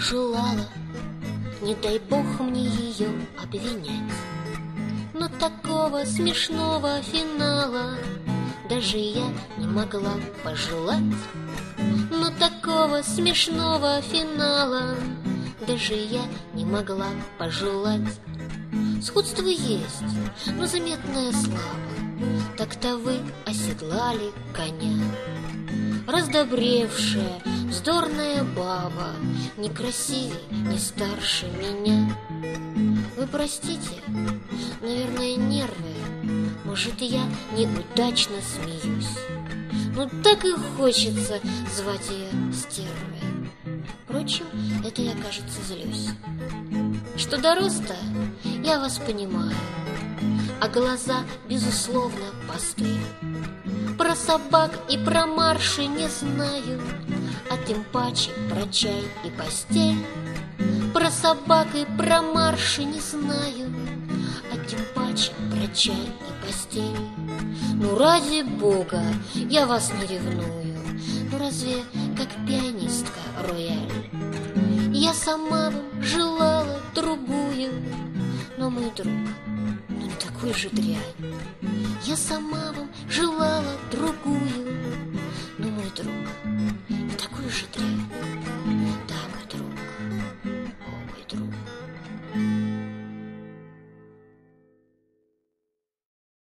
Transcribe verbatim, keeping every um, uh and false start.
желала, не дай бог мне ее обвинять. Но такого смешного финала даже я не могла пожелать. Но такого смешного финала даже я не могла пожелать. Сходство есть, но заметная слава. Так-то вы оседлали коня. Раздобревшая, вздорная баба, не красивей, не старше меня. Вы простите, наверное, нервы. Может, я неудачно смеюсь. Но так и хочется звать ее стервой. Впрочем, это я, кажется, злюсь. Что до роста, я вас понимаю, а глаза, безусловно, пустые. Про собак и про марши не знаю, а тем паче про чай и постель. Про собак и про марши не знаю, а тем паче про чай и постель. Ну, ради бога, я вас не ревную. Ну, разве как пианистка рояль? Я сама вам желала другую, но мой друг, ну не такой же дрянь. Я сама вам желала другую,